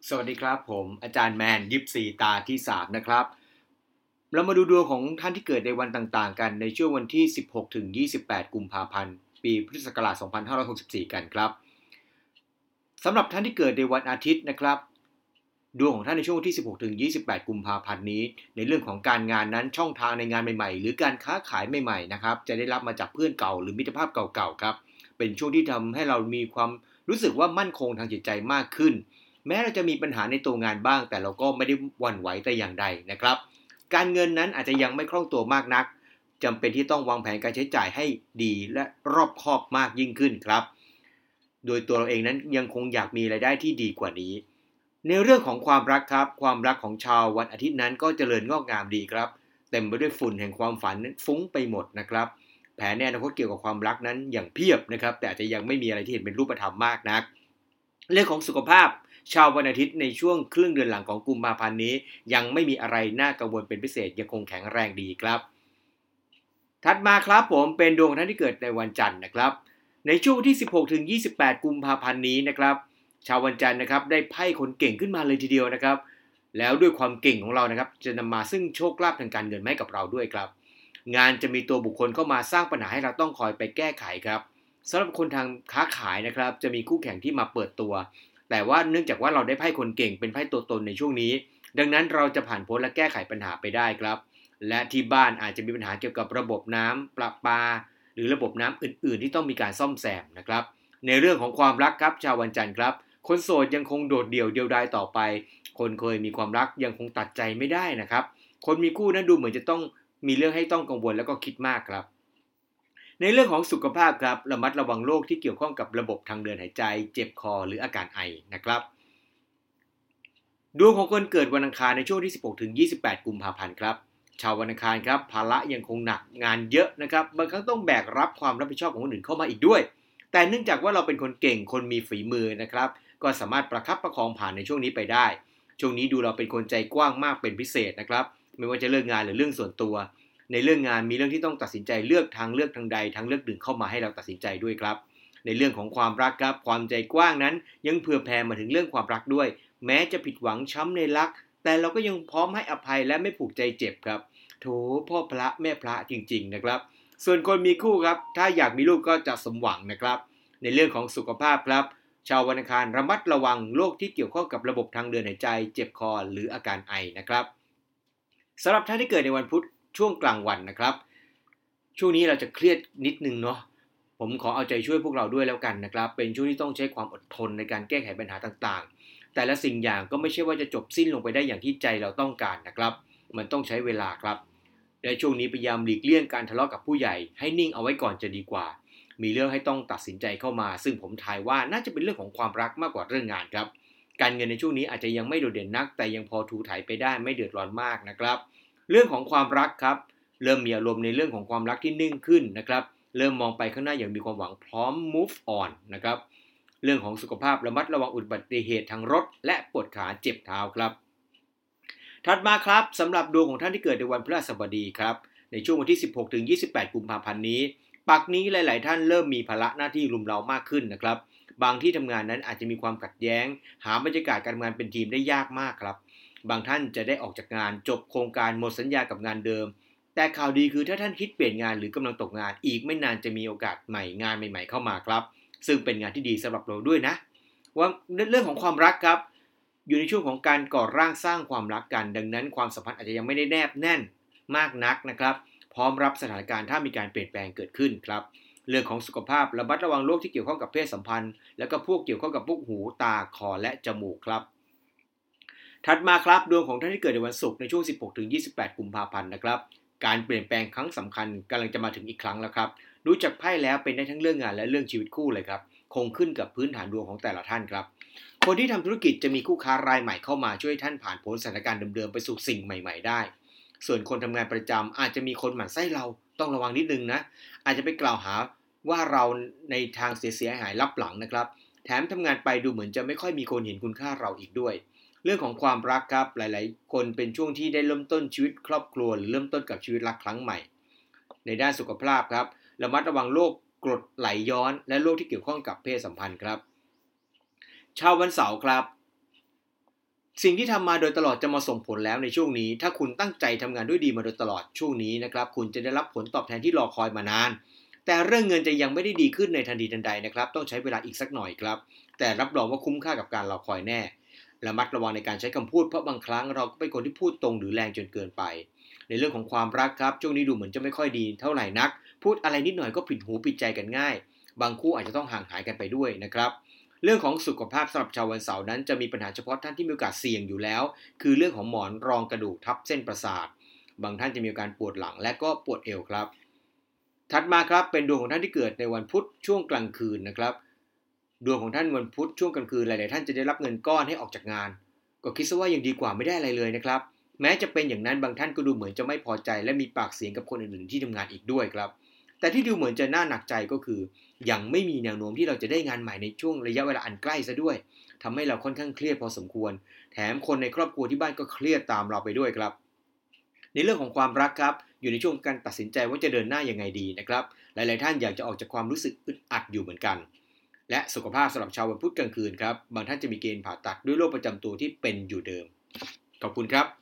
สวัสดีครับผมอาจารย์แมน24ตาที่3นะครับเรามาดูดวงของท่านที่เกิดในวันต่างๆกันในช่วงวันที่16ถึง28กุมภาพันธ์ปีพุทธศักราช2564กันครับสำหรับท่านที่เกิดในวันอาทิตย์นะครับดวงของท่านในช่วงที่16ถึง28กุมภาพันธ์นี้ในเรื่องของการงานนั้นช่องทางในงานใหม่ๆหรือการค้าขายใหม่ๆนะครับจะได้รับมาจากเพื่อนเก่าหรือมิตรภาพเก่าๆครับเป็นช่วงที่ทำให้เรามีความรู้สึกว่ามั่นคงทางจิตใจมากขึ้น แม้เราจะมีปัญหาในตัวงานบ้างแต่เราก็ไม่ได้หวั่นไหวแต่อย่างใดนะครับการเงินนั้นอาจจะยังไม่คล่องตัวมากนักจำเป็นที่ต้องวางแผนการใช้จ่ายให้ดีและรอบคอบมากยิ่งขึ้นครับโดยตัวเราเองนั้นยังคงอยากมีรายได้ที่ดีกว่านี้ในเรื่องของความรักครับความรักของชาววันอาทิตย์นั้นก็เจริญงอกงามดีครับเต็มไปด้วยฝุ่นแห่งความฝันนั้นฟุ้งไปหมดนะครับแผนในอนาคตเกี่ยวกับความรักนั้นอย่างเพียบนะครับแต่อาจจะยังไม่มีอะไรที่เห็นเป็นรูปธรรมมากนักเรื่องของสุขภาพ ชาววันอาทิตย์ในช่วงครึ่งเดือนหลังของกุมภาพันธ์นี้ยังไม่มีอะไรน่ากังวลเป็นพิเศษยังคงแข็งแรงดีครับถัดมาครับผมเป็นดวงท่านที่เกิดในวันจันทร์นะครับในช่วงที่16ถึง28กุมภาพันธ์นี้นะครับชาววันจันทร์นะครับได้ไพ่คนเก่งขึ้นมาเลยทีเดียวนะครับแล้วด้วยความเก่งของเรานะครับจะนำมาซึ่งโชคลาภทางการเงินให้กับเราด้วยครับงานจะมีตัวบุคคลเข้ามาสร้างปัญหาให้เราต้องคอยไปแก้ไขครับสำหรับคนทางค้าขายนะครับจะมีคู่แข่งที่มาเปิดตัว แต่ว่าเนื่องจากว่าเราได้ไพ่คนเก่งเป็นไพ่ตัวตนในช่วงนี้ดังนั้นเราจะผ่านพ้นและแก้ไขปัญหาไปได้ครับและที่บ้านอาจจะมีปัญหาเกี่ยวกับระบบน้ำประปาหรือระบบน้ำอื่นๆที่ต้องมีการซ่อมแซมนะครับในเรื่องของความรักครับชาววันจันทร์ครับคนโสดยังคงโดดเดี่ยวเดียวดายต่อไปคนเคยมีความรักยังคงตัดใจไม่ได้นะครับคนมีคู่นั้นดูเหมือนจะต้องมีเรื่องให้ต้องกังวลแล้วก็คิดมากครับในเรื่องของสุขภาพครับระมัดระวังโรคที่เกี่ยวข้องกับระบบทางเดินหายใจเจ็บคอหรืออาการไอนะครับ ดวงของคนเกิดวันอังคารในช่วงที่16ถึง28กุมภาพันธ์ครับชาววันอังคารครับภาระยังคงหนักงานเยอะนะครับบางครั้งต้องแบกรับความรับผิดชอบของคนอื่นเข้ามาอีกด้วยแต่เนื่องจากว่าเราเป็นคนเก่งคนมีฝีมือนะครับก็สามารถประคับประคองผ่านในช่วงนี้ไปได้ช่วงนี้ดูเราเป็นคนใจกว้างมากเป็นพิเศษนะครับไม่ว่าจะเรื่องงานหรือเรื่องส่วนตัวในเรื่องงานมีเรื่องที่ต้องตัดสินใจเลือกทางเลือกทางใดทางเลือกหนึ่งเข้ามาให้เราตัดสินใจด้วยครับในเรื่องของความรักครับความใจกว้างนั้นยังเผื่อแผ่มาถึงเรื่องความรักด้วย แม้จะผิดหวังช้ำในรักแต่เราก็ยังพร้อมให้อภัยและไม่ผูกใจเจ็บครับโถพ่อพระแม่พระจริงๆนะครับส่วนคนมีคู่ครับถ้าอยากมีลูกก็จะสมหวังนะครับในเรื่องของสุขภาพครับชาววันอังคารระมัดระวังโรคที่เกี่ยวข้องกับระบบทางเดินหายใจเจ็บคอหรืออาการไอนะครับสำหรับท่านที่เกิดในวันพุธช่วงกลางวันนะครับช่วงนี้เราจะเครียดนิดนึงเนาะผมขอเอาใจช่วยพวกเราด้วยแล้วกันนะครับเป็นช่วงที่ต้องใช้ความอดทนในการแก้ไขปัญหาต่างๆ แต่ละสิ่งอย่างก็ไม่ใช่ว่าจะจบสิ้นลงไปได้อย่างที่ใจเราต้องการนะครับมันต้องใช้เวลาครับและช่วงนี้พยายามหลีกเลี่ยงการทะเลาะกับผู้ใหญ่ให้นิ่งเอาไว้ก่อนจะดีกว่ามีเรื่องให้ต้องตัดสินใจเข้ามาซึ่งผมทายว่าน่าจะเป็นเรื่องของความรักมากกว่าเรื่องงานครับการเงินในช่วงนี้อาจจะยังไม่โดดเด่นนักแต่ยังพอถูถ่ายไปได้ไม่เดือดร้อนมากนะครับเรื่องของความรักครับเริ่มมีอารมณ์ในเรื่องของความรักที่นิ่งขึ้นนะครับเริ่มมองไปข้างหน้าอย่างมีความหวังพร้อม move on นะครับ เรื่องของสุขภาพระมัดระวังอุบัติเหตุทางรถและปวดขาเจ็บเท้าครับถัดมาครับสำหรับดวงของท่านที่เกิดในวันพฤหัสบดีครับในช่วงวันที่16ถึง28กุมภาพันธ์นี้ปักนี้หลายๆท่านเริ่มมีภาระหน้าที่รุมเร้ามากขึ้นนะครับบางที่ทำงานนั้นอาจจะมีความขัดแย้งหาบรรยากาศการทำงานเป็นทีมได้ยากมากครับบางท่านจะได้ออกจากงานจบโครงการหมดสัญญากับงานเดิมแต่ข่าวดีคือถ้าท่านคิดเปลี่ยนงานหรือกำลังตกงานอีกไม่นานจะมีโอกาสใหม่งานใหม่ๆเข้ามาครับ ซึ่งเป็นงานที่ดีสำหรับเราด้วยนะว่าเรื่องของความรักครับอยู่ในช่วงของการก่อร่างสร้างความรักกันดังนั้นความสัมพันธ์อาจจะยังไม่ได้แนบแน่นมากนักนะครับพร้อมรับสถานการณ์ถ้ามีการเปลี่ยนแปลงเกิดขึ้นครับเรื่องของสุขภาพระมัดระวังโรคที่เกี่ยวข้องกับเพศสัมพันธ์แล้วก็พวกเกี่ยวข้องกับพวกหูตาคอและจมูกครับถัดมาครับดวงของท่านที่เกิดในวันศุกร์ในช่วง16-28กุมภาพันธ์นะครับการเปลี่ยนแปลงครั้งสำคัญกำลังจะมาถึงอีกครั้งแล้วครับดูจากไพ่แล้วเป็นได้ทั้งเรื่องงานและเรื่องชีวิตคู่เลยครับ คงขึ้นกับพื้นฐานดวงของแต่ละท่านครับคนที่ทำธุรกิจจะมีคู่ค้ารายใหม่เข้ามาช่วยท่านผ่านพ้นสถานการณ์เดิมๆไปสู่สิ่งใหม่ๆได้ส่วนคนทำงานประจำอาจจะมีคนหมั่นไส้เราต้องระวังนิดนึงนะอาจจะไปกล่าวหาว่าเราในทางเสียหายลับหลังนะครับแถมทำงานไปดูเหมือนจะไม่ค่อยมีคนเห็นคุณค่าเราอีกด้วยเรื่องของความรักครับหลายๆคนเป็นช่วงที่ได้เริ่มต้นชีวิตครอบครัวหรือเริ่มต้นกับชีวิตรักครั้งใหม่ในด้านสุขภาพครับระมัดระวังโรคกรดไหลย้อนและโรคที่เกี่ยวข้องกับเพศสัมพันธ์ครับชาววันเสาร์ครับสิ่งที่ทำมาโดยตลอดจะมาส่งผลแล้วในช่วงนี้ถ้าคุณตั้งใจทำงานด้วยดีมาโดยตลอดช่วงนี้นะครับคุณจะได้รับผลตอบแทนที่รอคอยมานานแต่เรื่องเงินจะยังไม่ได้ดีขึ้นในทันทีทันใดนะครับต้องใช้เวลาอีกสักหน่อยครับแต่รับรองว่าคุ้มค่ากับการรอคอยแน่ระมัดระวังในการใช้คำพูดเพราะบางครั้งเราก็เป็นคนที่พูดตรงหรือแรงจนเกินไปในเรื่องของความรักครับช่วงนี้ดูเหมือนจะไม่ค่อยดีเท่าไหร่นักพูดอะไรนิดหน่อยก็ผิดหูผิดใจกันง่ายบางคู่อาจจะต้องห่างหายกันไปด้วยนะครับเรื่องของสุขภาพสำหรับชาววันเสาร์นั้นจะมีปัญหาเฉพาะท่านที่มีโอกาสเสี่ยงอยู่แล้วคือเรื่องของหมอนรองกระดูกทับเส้นประสาทบางท่านจะมีอาการปวดหลังและก็ปวดเอวครับถัดมาครับเป็นดวงของท่านที่เกิดในวันพุธช่วงกลางคืนนะครับดวงของท่านวันพุธช่วงกลางคืนหลายๆท่านจะได้รับเงินก้อนให้ออกจากงานก็คิดซะว่ายังดีกว่าไม่ได้อะไรเลยนะครับแม้จะเป็นอย่างนั้นบางท่านก็ดูเหมือนจะไม่พอใจและมีปากเสียงกับคนอื่นๆที่ทำงานอีกด้วยครับแต่ที่ดูเหมือนจะน่าหนักใจก็คือยังไม่มีแนวโน้มที่เราจะได้งานใหม่ในช่วงระยะเวลาอันใกล้ซะด้วยทำให้เราค่อนข้างเครียดพอสมควรแถมคนในครอบครัวที่บ้านก็เครียดตามเราไปด้วยครับในเรื่องของความรักครับอยู่ในช่วงการตัดสินใจว่าจะเดินหน้ายังไงดีนะครับหลายๆท่านอยากจะออกจากความรู้สึกอึดอัดอยู่เหมือนกันและสุขภาพสำหรับชาววันพุธกลางคืนครับบางท่านจะมีเกณฑ์ผ่าตัดด้วยโรคประจำตัวที่เป็นอยู่เดิมขอบคุณครับ